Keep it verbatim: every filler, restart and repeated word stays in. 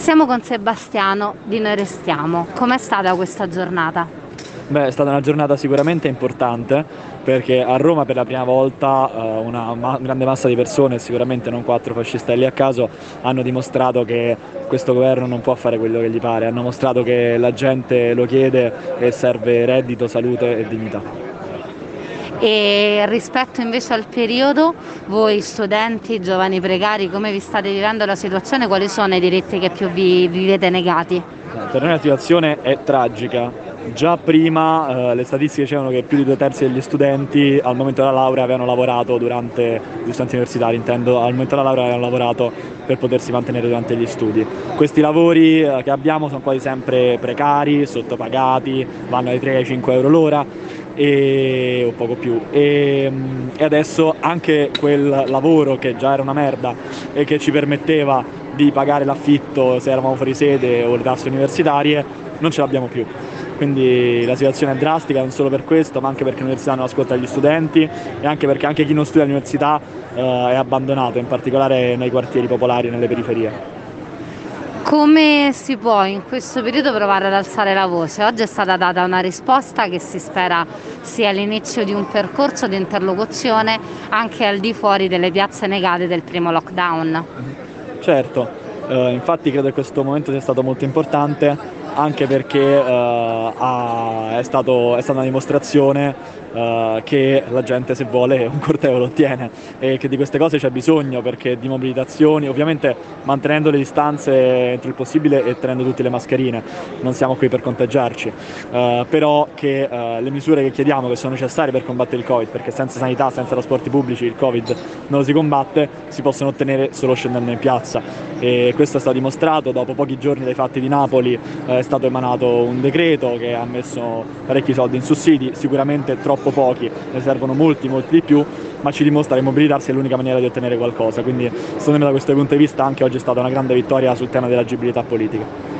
Siamo con Sebastiano di Noi Restiamo. Com'è stata questa giornata? Beh, è stata una giornata sicuramente importante perché a Roma per la prima volta eh, una ma- grande massa di persone, sicuramente non quattro fascistelli a caso, hanno dimostrato che questo governo non può fare quello che gli pare, hanno mostrato che la gente lo chiede e serve reddito, salute e dignità. E rispetto invece al periodo, voi studenti, giovani precari, come vi state vivendo la situazione? Quali sono i diritti che più vi vi vedete negati? No, per noi la situazione è tragica. Già prima eh, le statistiche dicevano che più di due terzi degli studenti al momento della laurea avevano lavorato durante, gli studenti universitari intendo, al momento della laurea avevano lavorato per potersi mantenere durante gli studi. Questi lavori eh, che abbiamo sono quasi sempre precari, sottopagati, vanno dai tre ai cinque euro l'ora e, o poco più. E, mm, e adesso anche quel lavoro che già era una merda e che ci permetteva di pagare l'affitto se eravamo fuori sede o le tasse universitarie, non ce l'abbiamo più. Quindi la situazione è drastica non solo per questo, ma anche perché l'università non ascolta gli studenti e anche perché anche chi non studia all'università eh, è abbandonato, in particolare nei quartieri popolari e nelle periferie. Come si può in questo periodo provare ad alzare la voce? Oggi è stata data una risposta che si spera sia l'inizio di un percorso di interlocuzione anche al di fuori delle piazze negate del primo lockdown. Certo, eh, infatti credo che questo momento sia stato molto importante anche perché eh, ha- è stato- è stata una dimostrazione eh, che la gente se vuole un corteo lo ottiene e che di queste cose c'è bisogno perché di mobilitazioni, ovviamente mantenendo le distanze entro il possibile e tenendo tutte le mascherine, non siamo qui per conteggiarci, eh, però che eh, le misure che chiediamo che sono necessarie per combattere il Covid, perché senza sanità, senza trasporti pubblici il Covid non lo si combatte, si possono ottenere solo scendendo in piazza e questo è stato dimostrato dopo pochi giorni dai fatti di Napoli. eh, È stato emanato un decreto che ha messo parecchi soldi in sussidi, sicuramente troppo pochi, ne servono molti, molti di più, ma ci dimostra che mobilitarsi è l'unica maniera di ottenere qualcosa, quindi secondo me da questo punto di vista anche oggi è stata una grande vittoria sul tema dell'agibilità politica.